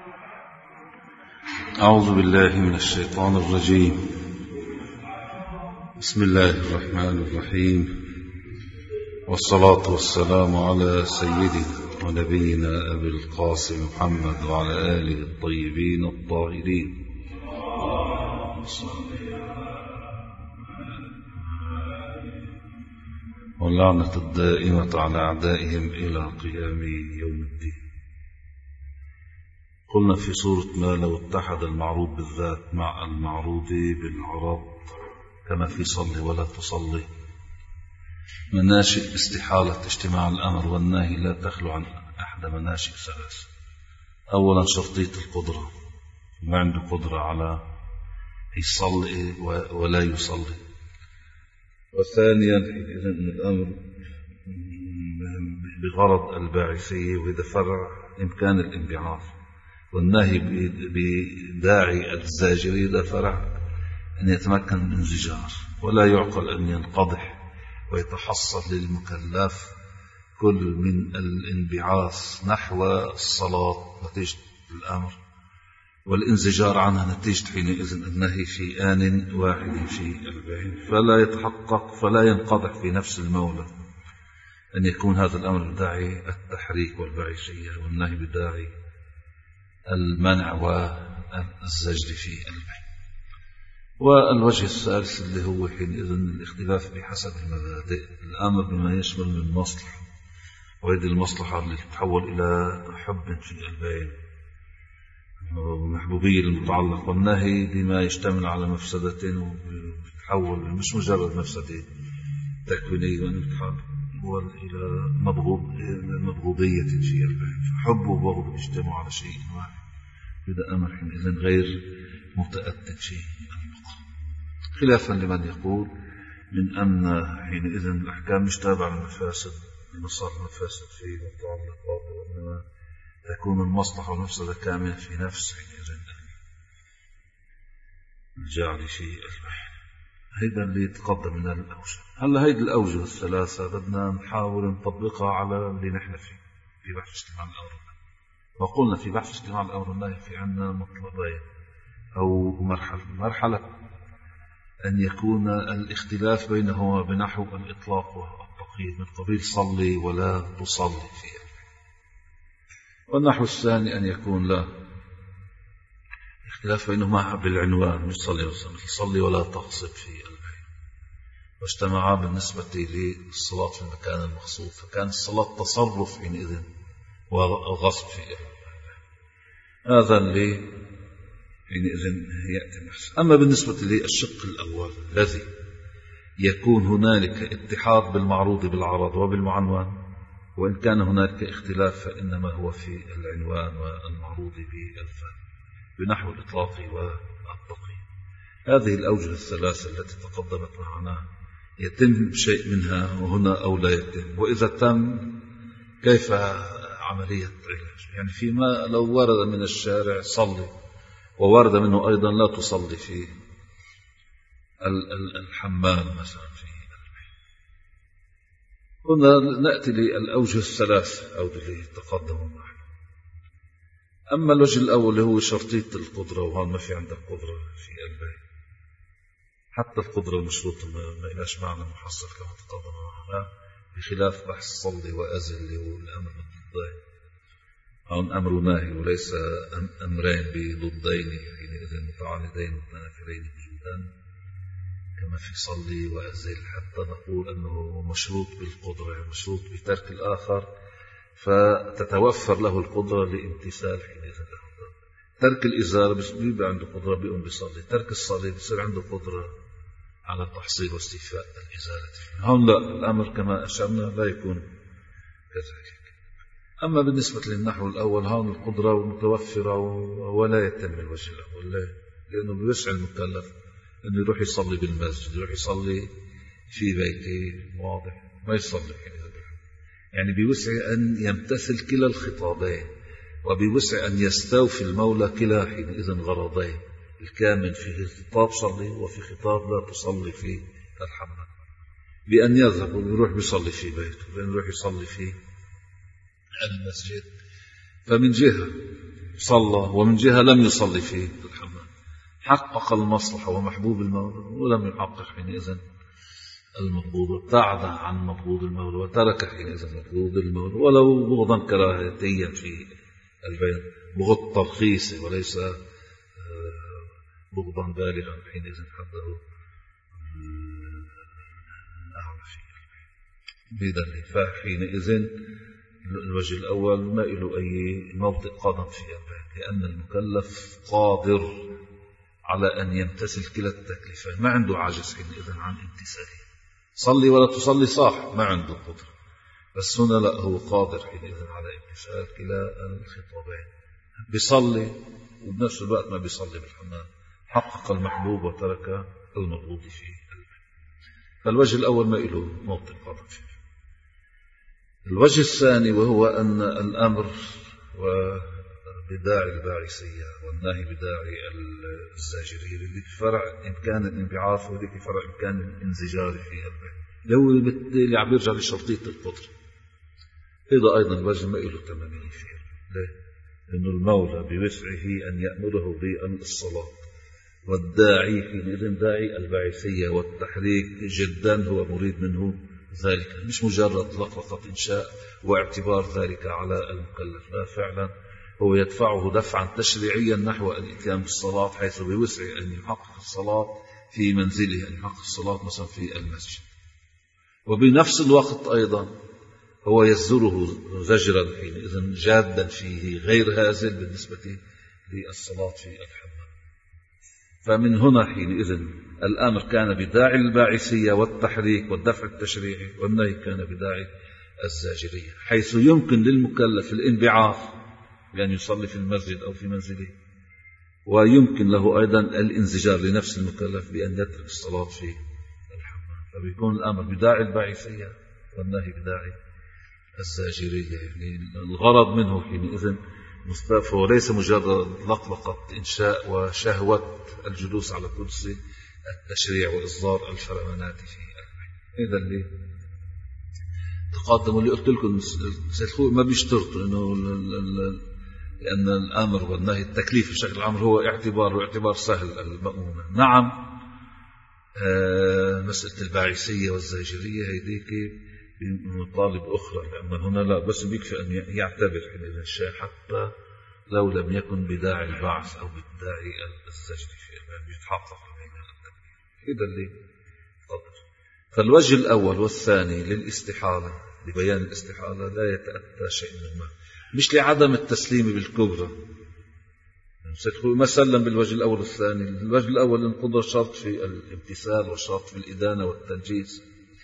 أعوذ بالله من الشيطان الرجيم. بسم الله الرحمن الرحيم، والصلاة والسلام على سيدنا ونبينا أبي القاسم محمد وعلى آله الطيبين الطاهرين، واللعنة الدائمة على أعدائهم إلى قيام يوم الدين. قلنا في سورة ما لو اتحد المعروض بالذات مع المعروض بالعرض كما في صلي ولا تصلي، مناشئ استحالة اجتماع الأمر والنهي لا تخلو عن أحد مناشئ ثلاث. أولا شرطية القدرة، ما عنده قدرة على يصلي ولا يصلي. وثانيا إذن الأمر بغرض الباعثية وإذا فرع إمكان الانبعاث، والنهي بداعي الزاجر إذا فرع أن يتمكن من الانزجار، ولا يعقل أن ينقضح ويتحصل للمكلف كل من الانبعاث نحو الصلاة نتيجة الأمر والانزجار عنها نتيجة حينئذ النهي في آن واحد في البعين، فلا يتحقق فلا ينقضح في نفس المولى أن يكون هذا الأمر بداعي التحريك والبعيثية والنهي بداعي المنع والزجر في البعين. والوجه الثالث اللي هو حينئذ الاختلاف بحسب المبادئ، الأمر بما يشمل من مصلحة، وهذه المصلحة اللي تتحول إلى حب في البعين ومحبوبية المتعلق، والنهي بما يشتمل على مفسدة ويتحول مش مجرد مفسدة تكوينية ويتحول إلى مبغوضية في البعين، فحب وبغض يجتمعوا على شيء واحد، هذا أمر حينئذ غير متأتت فيه المقام، خلافا لمن يقول من أن حينئذ الأحكام مش تابعة للمفاسد لمصالح المفاسد في المتعلقات، وإنما تكون المصلحة والمفسدة كاملة في نفس حينئذ الجعل في البحر. هيدا اللي يتقدم من الأوجه. هلا هيدي الأوجه الثلاثة بدنا نحاول نطبقها على اللي نحن فيه في بحث اجتماع الأمر والنهي. وقلنا في بحث اجتماع الأمر والنهي في عنا مطلبين أو مرحلة أن يكون الاختلاف بينهما بنحو الإطلاق والتقييد من قبيل صلي ولا تصلي فيه، والنحو الثاني أن يكون لا اختلاف بينهما بالعنوان مش صلي وصلي، صلي ولا تغصب في البيت، واجتمعا بالنسبة للصلاة في المكان المغصوب، فكان الصلاة تصرف حينئذ وغصب في البيت. هذا اللي حينئذ يأتي محسن. أما بالنسبة للشق الأول الذي يكون هنالك اتحاد بالمعروض بالعرض وبالمعنون، وإن كان هناك اختلاف فإنما هو في العنوان والمعروض بالفهم بنحو الإطلاق والتقييد. هذه الأوجه الثلاثة التي تقدمت معنا يتم شيء منها وهنا أو لا يتم، وإذا تم كيف عملية علاج؟ يعني فيما لو ورد من الشارع صلي وورد منه أيضا لا تصلي في الحمام مثلا في هنا نأتي للأوجه الثلاث أو اللي تقدموا معنا. أما الوجه الأول اللي هو شرطية القدرة، وهذا ما في عندك قدرة في البيت، حتى القدرة المشروطة ما إلاش معنى محصل كما تقدم معنا، بخلاف بحث صلي وأزل اللي هو الأمر بالضدين، هون أمر ناهي وليس أمرين بضدين يعني إذن متعاندين متنافرين بجودان كما في صلي وأزل، حتى نقول أنه مشروط بالقدرة، يعني مشروط بترك الآخر فتتوفر له القدرة لامتثال حينئذ. ترك الإزالة بيبقى عنده قدرة بيقوم بيصلي، ترك الصلاة بيصير عنده قدرة على تحصيل واستيفاء الإزالة. هون لا، الأمر كما أشرنا لا يكون كذلك. أما بالنسبة للنحو الأول هون القدرة متوفرة ولا يتم الوجه الأول، لأنه بيوسع المكلف أنه يروح يصلي بالمسجد، يروح يصلي في بيته واضح ما يصلي يعني بيوسع أن يمتثل كلا الخطابين، وبيوسع أن يستوفي المولى كلا حينئذ غرضين، الكامل في خطاب صلي وفي خطاب لا تصلي في الحمام، بأن يذهب ويروح يصلي في بيته وبأن يروح يصلي في المسجد. فمن جهة صلى ومن جهة لم يصلي في الحمام، حقق المصلحة ومحبوب المولى ولم يحقق حينئذ المطلوب، وابتعد عن مطلوب المولى وترك حينئذ مطلوب المولى ولو بغضا كراهيا في البيان، بغض ترخيصه وليس بغضا بالغا حينئذ حده الأعلى في البيان. فحينئذ الوجه الأول ما له أي موطئ قدم في البيان، لأن المكلف قادر على أن يمتثل كلا التكليفين، ما عنده عاجز حينئذ عن امتثاله. صلي ولا تصلي صح، ما عنده قدرة، بس هنا لا، هو قادر حينئذ على امتثال كلا الخطابين، بيصلي وبنفس الوقت ما بيصلي بالحمام، حقق المحبوب وترك المرغوب فيه. فالوجه الأول ما له موطئ قدم فيه. الوجه الثاني وهو أن الأمر بداعي الباعثية والنهي بداعي الزاجرية، اللي فرع إمكان الانبعاث وذيك فرع إمكان الانزجار فيها، لو اللي عم يرجع لشرطية القدرة. هذا أيضا الوجه ما له تمامية فيه. ليه؟ لأنه المولى بوسعه أن يأمره بالصلاة، والداعي حينئذ داعي الباعثية والتحريك جدا هو مريد منه ذلك، مش مجرد لقطة إنشاء واعتبار ذلك على المكلف، لا، فعلا هو يدفعه دفعا تشريعيا نحو الإتيان بالصلاة، حيث بوسعه أن يحقق الصلاة في منزله، أن يحقق الصلاة مثلا في المسجد. وبنفس الوقت أيضا هو يزجره زجرا حينئذ جادا فيه غير هازل بالنسبة للصلاة في الحمام. فمن هنا حينئذ الأمر كان بداعي الباعثية والتحريك والدفع التشريعي، والنهي كان بداعي الزاجرية، حيث يمكن للمكلف الانبعاث بأن يصلي في المسجد أو في منزله، ويمكن له أيضا الانزجار لنفس المكلف بأن يترك الصلاة في الحمام. فبيكون الأمر بداعي الباعثية والنهي بداعي الزاجرية. يعني الغرض منه حينئذ مستفى، وليس مجرد لقلقة إنشاء وشهوة الجلوس على كرسي التشريع وإصدار الفرمانات في البيت. هذا اللي تقدم، اللي قلت لكم سيد خوي ما بيشترطوا إنه لأن الأمر والنهي التكليف بشكل عام هو اعتبار سهل المأمونة. نعم، مسألة الباعثية والزاجرية هيديك بمطالب أخرى، لأن هنا لا بس بيكفي أن يعتبر حينئذ الشيء حتى لو لم يكن بداعي البعث أو بداعي الزجر في يتحقق هذا اللي قدر. فالوجه الأول والثاني للاستحالة، لبيان الاستحالة، لا يتأتى شيء منهما، مش لعدم التسليم بالكبرى. ما سلم بالوجه الأول والثاني. الوجه الأول القدرة شرط في الامتثال وشرط في الإدانة والتنجيز،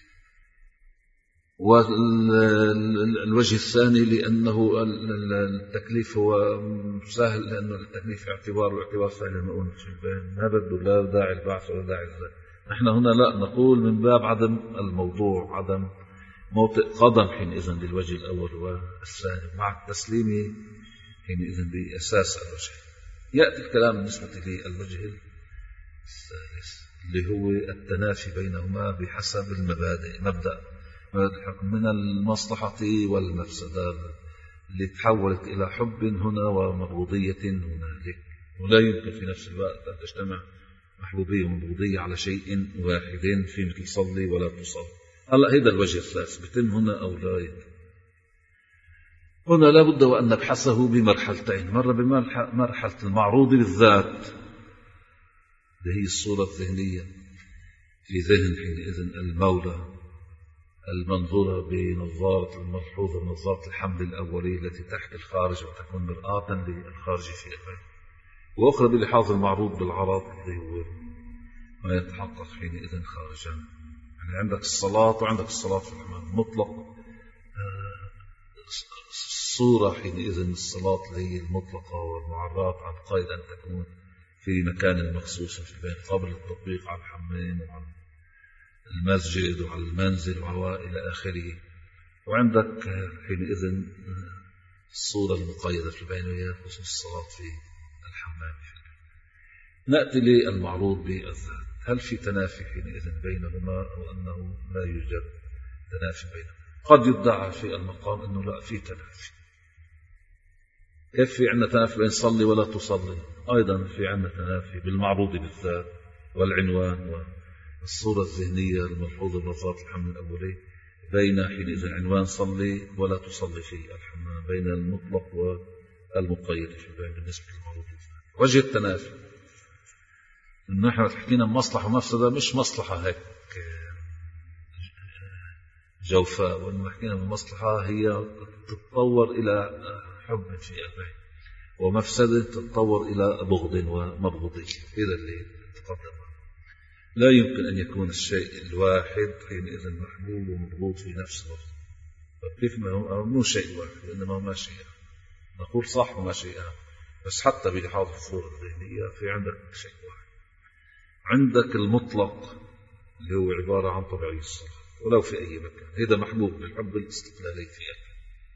والوجه الثاني لأنه التكليف هو سهل، لأنه التكليف واعتبار سهل المؤونة في البيان، ما بده لا داعي البعث ولا داعي الزاد. نحن هنا لا نقول من باب عدم الموضوع، عدم موطئ قدم حينئذ للوجه الأول والثاني مع التسليم حينئذ بأساس الوجه. يأتي الكلام بالنسبة للوجه الثالث اللي هو التنافي بينهما بحسب المبادئ، مبدأ من المصلحة والمفسدة اللي تحولت إلى حب هنا ومبغوضية هنالك، ولا يمكن في نفس الوقت أن تجتمع محبوبية ومبغوضية على شيء واحد، في مثل صلي ولا تصلي. هلا هذا الوجه الثالث بيتم هنا أو لا يتم. هنا لا بد وأن نبحثه بمرحلتين، مرة بمرحلة المعروض بالذات اللي هي الصورة الذهنية في ذهن حينئذ المولى المنظورة بنظارة الملحوظة، بنظارة الحمل الأولي التي تحت الخارج وتكون مرآة للخارج في البيت، وأخرى بلحاظ المعروض بالعرض اللي هو ما يتحقق حينئذ خارجا. يعني عندك الصلاة وعندك الصلاة في الحمام مطلق، الصورة حينئذ الصلاة اللي هي المطلقة والمعرات عن قيد أن تكون في مكان مخصوص في البيت قبل التطبيق على الحمام وعلى المسجد وعلى المنزل وإلى آخره. وعندك حينئذ الصورة المقيدة في البين وهي خصوص الصلاة في الحمام في البيت. نأتي للمعروض بالذات، هل في تنافي حينئذ بينهما أو أنه لا يوجد تنافي بينهما؟ قد يدعى في المقام أنه لا في تنافي، كيف في عندنا تنافي بين صلي ولا تصلي؟ أيضا في عندنا تنافي بالمعروض بالذات والعنوان والصورة الذهنية الملحوظة بلفظات الحمل الأولي بين حينئذ عنوان صلي ولا تصلي في الحمام، بين المطلق والمقيد في البين بالنسبة للمعروض بالذات. وجه التنافي إن نحن حكينا مصلحة ومفسدة، مش مصلحة هيك جوفاء، وإنما حكينا المصلحة هي تتطور إلى حب في قلبه، ومفسدة تتطور إلى بغض ومبغضية. هذا اللي تقدم. لا يمكن أن يكون الشيء الواحد حينئذ محبوب ومبغوض في نفس الوقت. فكيف ما هو مو شيء واحد، وإنما ما شيء نقول صح وما شيء بس حتى بلحاظ الصورة الذهنية في عندك شيء واحد. عندك المطلق اللي هو عبارة عن طبيعي الصلاة ولو في أي مكان، هذا محبوب بالحب الاستقلالي في قلبك.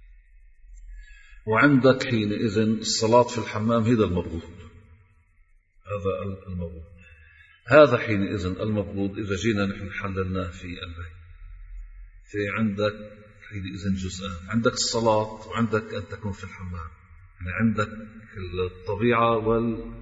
وعندك حينئذ الصلاة في الحمام، هذا المبغوض، هذا المبغوض. هذا حينئذ المبغوض إذا جينا نحن حللناه في قلبك، في عندك حينئذ جزءان، عندك الصلاة وعندك أن تكون في الحمام. يعني عندك الطبيعة والقائد.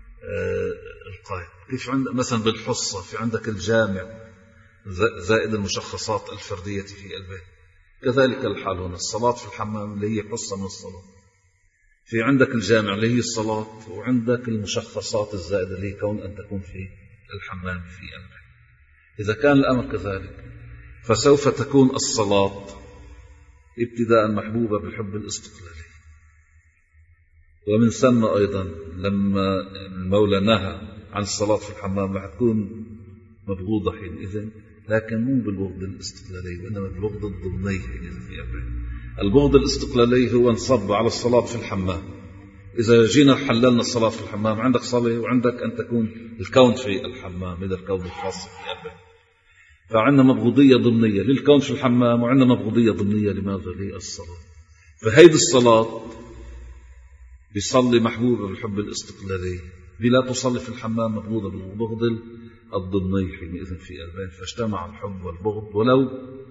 كيف عندك مثلا بالحصة في عندك الجامع زائد المشخصات الفردية في البيت، كذلك الحال هنا. الصلاة في الحمام اللي هي حصة من الصلاة، في عندك الجامع اللي هي الصلاة، وعندك المشخصات الزائدة اللي هي كون أن تكون في الحمام في البيت. إذا كان الأمر كذلك فسوف تكون الصلاة ابتداء محبوبة بالحب الاستقلالي. ومن ثم أيضا لما المولى نهى عن الصلاة في الحمام رح تكون مبغوضة حينئذ، لكن مو بالبغض الاستقلالي وإنما بالبغض الضمني حينئذ في أمره. البغض الاستقلالي هو انصب على الصلاة في الحمام. إذا جينا حللنا الصلاة في الحمام، عندك صلاة وعندك أن تكون الكون في الحمام، هذا الكون الخاص في أمره. فعندنا مبغوضية ضمنية للكون في الحمام، وعندنا مبغوضية ضمنية لماذا؟ للصلاة. فهيدي الصلاة بيصلي محبوبة بالحب الاستقلالي، بلا تصلي في الحمام مبغوضة بالبغض الضمني حينئذ في قلبين، فاجتمع الحب والبغض ولو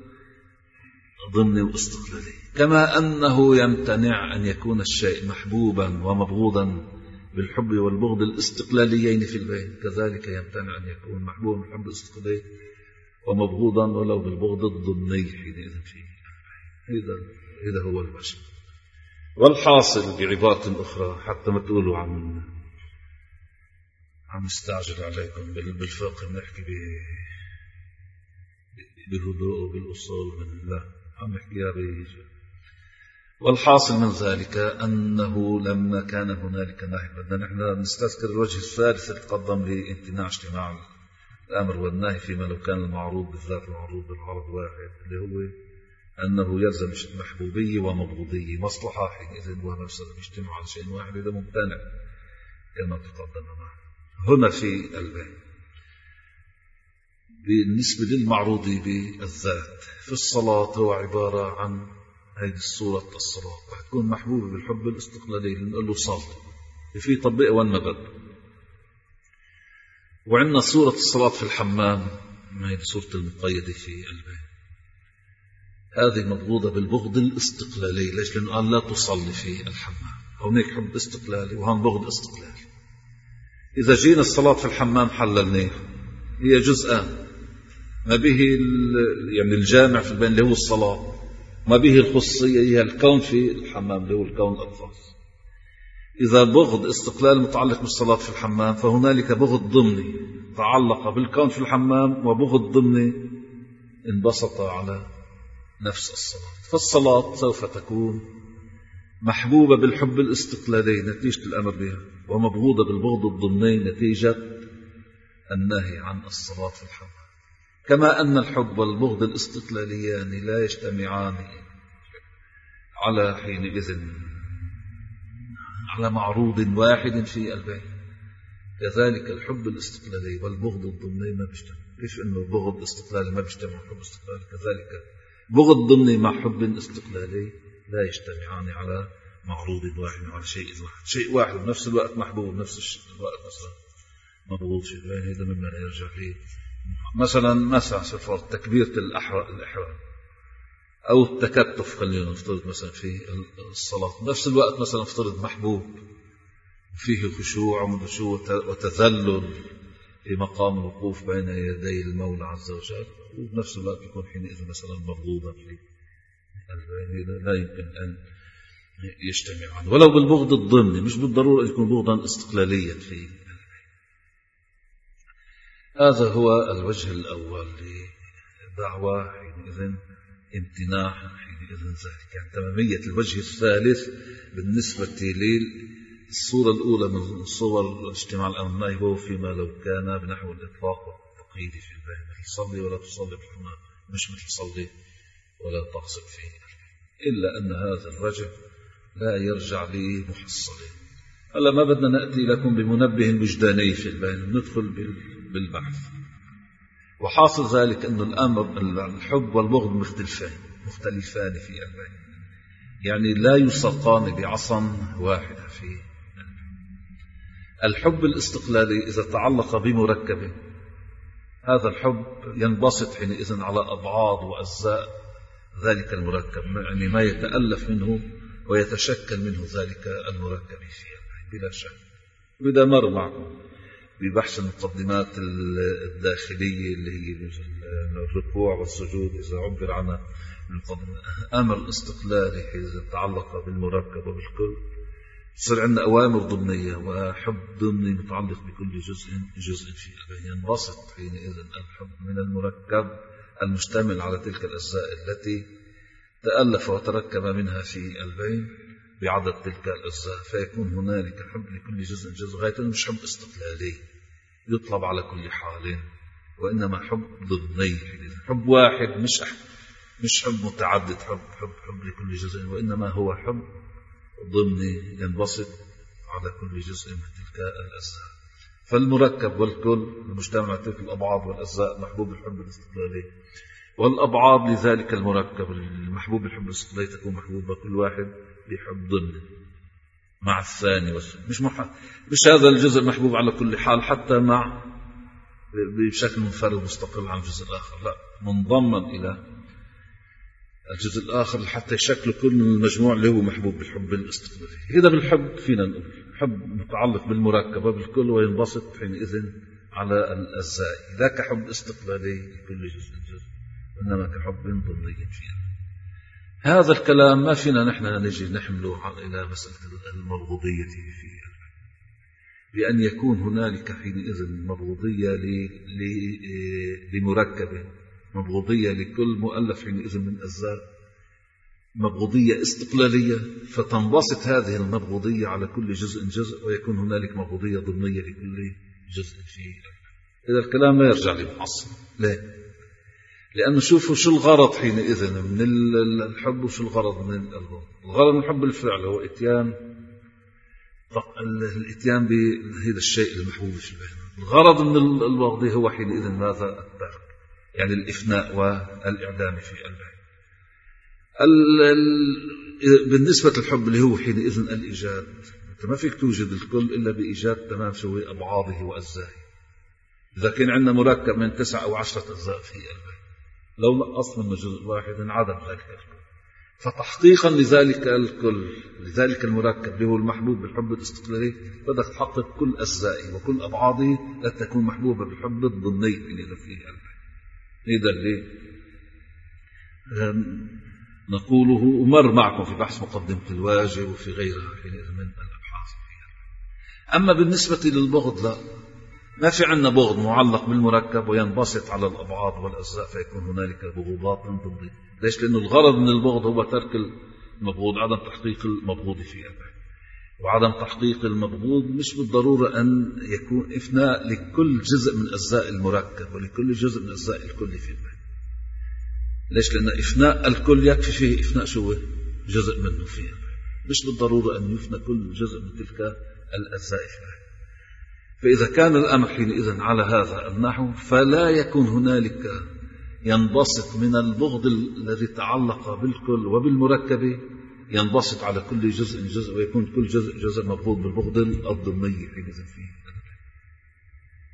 ضمني واستقلالي. كما أنه يمتنع أن يكون الشيء محبوبا ومبغوضا بالحب والبغض الاستقلاليين في البين، كذلك يمتنع أن يكون محبوبا بالحب الاستقلالي ومبغوضا ولو بالبغض الضمني حينئذ في البين. هذا هو الوجه. والحاصل بعبارة أخرى حتى ما تقولوا عم استعجل عليكم بالفقه، نحكي بالهدوء وبالأصول، لا عم نحكيها والحاصل من ذلك أنه لما كان هنالك نهي، بدنا نحن نستذكر الوجه الثالث اللي تقدم لامتناع اجتماع الأمر والنهي فيما لو كان المعروض بالذات المعروض بالعرض واحد، اللي هو أنه يلزم محبوبية ومبغوضية، مصلحة حينئذ ومفسدة يجتمع على شيء واحد، هذا ممتنع كما تقدم معنا. هنا في البين بالنسبة للمعروض بالذات في الصلاة هو عبارة عن هذه الصورة. الصلاة رح تكون محبوبة بالحب الاستقلالي، نقول له صلي في طبق وين ما بده. وعندنا صورة الصلاة في الحمام، ما هي صورة المقيدة في البين، هذه مبغوضة بالبغض الاستقلالي. ليش؟ لأنه قال لا تصلي في الحمام، هونيك حب استقلالي وهون بغض استقلالي. إذا جينا الصلاة في الحمام حللناه، هي جزءان، ما به يعني الجامع في البين اللي هو الصلاة، ما به الخصية هي الكون في الحمام اللي هو الكون الخاص. إذا بغض استقلال متعلق بالصلاة في الحمام، فهنالك بغض ضمني تعلق بالكون في الحمام، وبغض ضمني انبسط على نفس الصلاة. فالصلاة سوف تكون محبوبة بالحب الاستقلالي نتيجة الأمر بها، ومبغوضة بالبغض الضمني نتيجة النهي عن الصلاة في الحمام. كما أن الحب والبغض الاستقلاليان لا يجتمعان على حينئذ على معروض واحد في البين، كذلك الحب الاستقلالي والبغض الضمني ما بيجتمع. كيف أنه بغض استقلالي ما بيجتمع حب استقلالي، كذلك بغض ضمني مع حب استقلالي لا يجتمعان على معروض واحد، على شيء واحد. شيء واحد بنفس الوقت محبوب بنفس الوقت مثلا مبغوض في البين، هذا مما يرجع فيه مثلا صفات تكبيرة الإحرام. أو التكتف، خلينا نفترض مثلا في الصلاة بنفس الوقت، مثلا نفترض محبوب فيه خشوع وتذلل في مقام الوقوف بين يدي المولى عز وجل، وبنفس الوقت يكون حينئذ مثلا مبغوضا في البين، لا يمكن أن يجتمعان، ولو بالبغض الضمني، مش بالضرورة يكون بغضا استقلاليا فيه. هذا هو الوجه الأول للدعوة، حينئذ امتناع حينئذ ذلك. يعني تمامية الوجه الثالث بالنسبة للصورة الأولى من صور الاجتماع الأمني هو فيما لو كان بنحو الإطلاق والتقييد في البين، مثل صلي ولا تصلي بالحمام، مش مثل صلي ولا تقصد فيه، إلا أن هذا الوجه لا يرجع لمحصله. هلا ما بدنا نأتي لكم بمنبه وجداني في البين، ندخل بالبحث. وحاصل ذلك أن الأمر الحب والبغض مختلفان في البين، يعني لا يساقان بعصا واحدة في الحب الاستقلالي. إذا تعلق بمركب، هذا الحب ينبسط حينئذ على أبعاد وأجزاء ذلك المركب، يعني ما يتألف منه ويتشكل منه ذلك المركب في بلا شك. وإذا مر معكم ببحث المقدمات الداخلية اللي هي الركوع والسجود، إذا عبر عنها أمر استقلالي إذا تعلق بالمركب وبالكل، تصير عندنا أوامر ضمنية وحب ضمني متعلق بكل جزء فيه، ينبسط حينئذ الحب من المركب المشتمل على تلك الأجزاء التي تألف وتركب منها في البين بعدد تلك الأجزاء، فيكون هنالك حب لكل جزء غاية، مش حب استقلالي يطلب على كل حال، وإنما حب ضمني، حب واحد، مش حب متعدد، حب لكل جزء، وإنما هو حب ضمني ينبسط على كل جزء من تلك الأجزاء. فالمركب والكل المجتمع تلك الأبعاد والأجزاء محبوب الحب الاستقلالي، والأبعاد لذلك المركب المحبوب الحب الاستقلالي تكون محبوبة كل واحد بحب ضمني مع الثاني، مش هذا الجزء محبوب على كل حال حتى مع بشكل منفرد مستقل عن الجزء الآخر، لا، منضما إلى الجزء الآخر حتى يشكل كل من المجموع اللي هو محبوب بالحب الاستقلالي. إذا بالحب فينا نقول حب متعلق بالمركب وبالكل وينبسط حينئذ على الأجزاء، ذاك حب استقلالي لكل جزء، إنما كحب ضمني فيها. هذا الكلام ما فينا نحن نجي نحمله إلى مسألة المبغوضية فيه، بأن يكون هنالك حينئذ مبغوضية لمركبه، مبغوضية لكل مؤلف حينئذ من أجزاء، مبغوضية استقلالية، فتنبسط هذه المبغوضية على كل جزء، ويكون هنالك مبغوضية ضمنية لكل جزء فيه. إذا الكلام لا يرجع للمحصل، ليه؟ لأنه شوفوا شو الغرض حينئذ من الحب وشو الغرض من البغض. الغرض من الحب الفعل هو الاتيان بهذا الشيء المحبوب في البين. الغرض من البغض هو حينئذ ماذا؟ الترك، يعني الإفناء والإعدام في البين. بالنسبة للحب اللي هو حينئذ الإيجاد، أنت ما فيك توجد الكل إلا بإيجاد تمام سوي أبعاضه وأجزائه. إذا كان عندنا مركب من 9 أو 10 أجزاء في البين، لو نقص منه جزء واحد انعدم ذلك الكل. فتحقيقا لذلك الكل، لذلك المركب اللي هو المحبوب بالحب الاستقلالي، بدك تحقق كل أجزائه وكل أبعاضه لتكون محبوبة بالحب الضمني اللي فيه البين. هذا اللي نقوله، ومر معكم في بحث مقدمة الواجب وفي غيرها حينئذ من الأبحاث فيها. أما بالنسبة للبغض لا، ما في عندنا بغض معلق بالمركب وينبسط على الأبعاد والأجزاء، فيكون هنالك بغوضات ضمنية. ليش؟ لأنه الغرض من البغض هو ترك المبغوض، عدم تحقيق المبغوض فيه، وعدم تحقيق المبغوض مش بالضرورة أن يكون إفناء لكل جزء من أجزاء المركب ولكل جزء من أجزاء الكل في البين. ليش؟ لأن إفناء الكل يكفي فيه إفناء شو جزء منه فيه، مش بالضرورة أن يفنى كل جزء من تلك الأجزاء فيه. فإذا كان الأمر حينئذ على هذا النحو، فلا يكون هنالك ينبسط من البغض الذي تعلق بالكل وبالمركب، ينبسط على كل جزء ويكون كل جزء مبغوض بالبغض الضمني حينئذ فيه.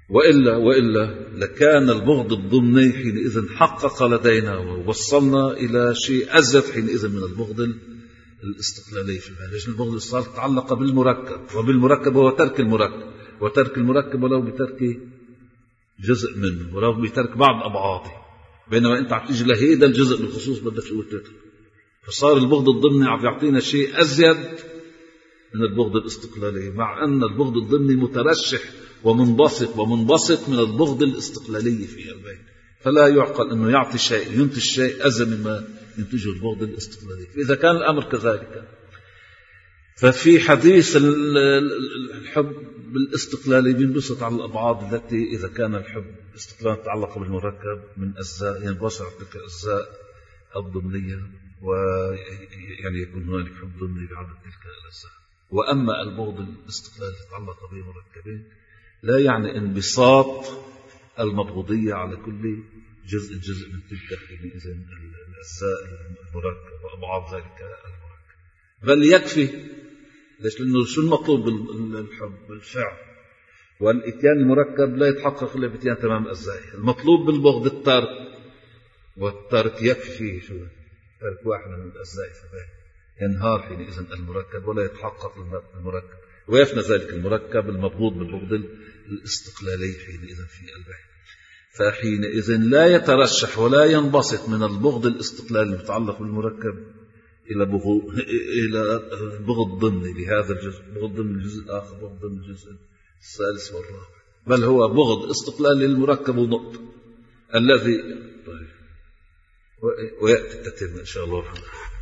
وإلا لكان البغض الضمني حينئذ حقق لدينا ووصلنا إلى شيء أزيد حينئذ من البغض الاستقلالي في البلد. البغض الاستقلالي تعلق بالمركب، وبالمركب هو ترك المركب، وترك المركب ولو بترك جزء منه، ولو بترك بعض أبعاضه، بينما أنت عم تيجي لهيدا الجزء بالخصوص بدك تقول ترك. فصار البغض الضمني عم يعطينا شيء أزيد من البغض الاستقلالي، مع أن البغض الضمني مترشح ومنبسط من البغض الاستقلالي في البيت. فلا يعقل أنه يعطي شيء ينتج شيء أزيد مما ينتجه البغض الاستقلالي. فإذا كان الأمر كذلك، ففي حديث الحب الاستقلالي بينبسط على الأبعاد التي إذا كان الحب الاستقلالي يتعلق بالمركب من أجزاء ينبسط على تلك الأجزاء الضمنية، ويعني يكون هنالك حب ضمني بعدد تلك الأجزاء. وأما البغض الاستقلالي يتعلق بمركبين لا يعني انبساط المبغوضية على كل جزء من تلك الأجزاء المركب وأبعاد ذلك المركب، بل يكفي. ليش؟ لأنه شو المطلوب بالحب؟ الفعل، والإتيان المركب لا يتحقق إلا بإتيان تمام الأجزاء. المطلوب بالبغض الترك، والترك يكفي فيه شو؟ ترك واحد من الأجزاء ينهار حينئذ المركب ولا يتحقق المركب، ويفنى ذلك المركب المبغوض بالبغض الاستقلالي حينئذ في البيت. فحينئذ لا يترشح ولا ينبسط من البغض الاستقلالي المتعلق بالمركب إلى بغض ضمني لهذا الجزء، بغض ضمن الجزء الآخر، بغض ضمن الجزء الثالث والرابع، بل هو بغض استقلالي للمركب ونقط الذي ويأتي التتم إن شاء الله.